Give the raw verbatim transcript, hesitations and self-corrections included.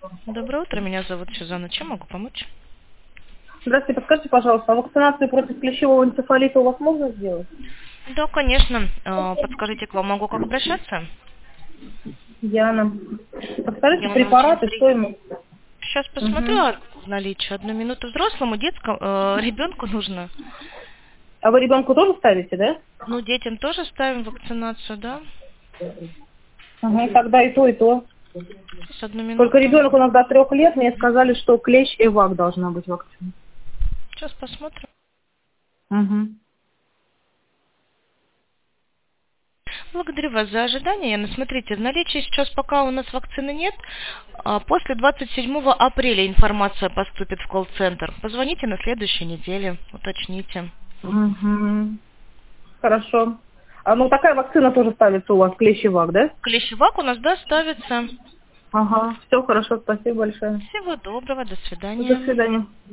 Доброе утро, меня зовут Сюзанна. Чем могу помочь? Здравствуйте, подскажите, пожалуйста, а вакцинацию против клещевого энцефалита у вас можно сделать? Да, конечно. Э, Подскажите, к вам могу как обращаться? Яна. Подскажите Яна, очень препараты, приятно. стоимость. Сейчас посмотрю Мгм. а, наличие. Одну минуту взрослому, детскому, э, ребенку нужно. А вы ребенку тоже ставите, да? Ну, детям тоже ставим вакцинацию, да? Ага, тогда и то, и то. Сейчас, одну Только минуту. ребенок у нас до трех лет, мне сказали, что клещ эвак должна быть вакцина. Сейчас посмотрим. Угу. Благодарю вас за ожидание. Яна, смотрите, в наличии сейчас пока у нас вакцины нет. А После двадцать седьмого апреля информация поступит в колл-центр. Позвоните на следующей неделе, уточните. Угу. Хорошо. А ну такая вакцина тоже ставится у вас, клещ эвак, да? Клещевак у нас, да, ставится. Ага. Все хорошо, спасибо большое. Всего доброго, до До свидания. свидания.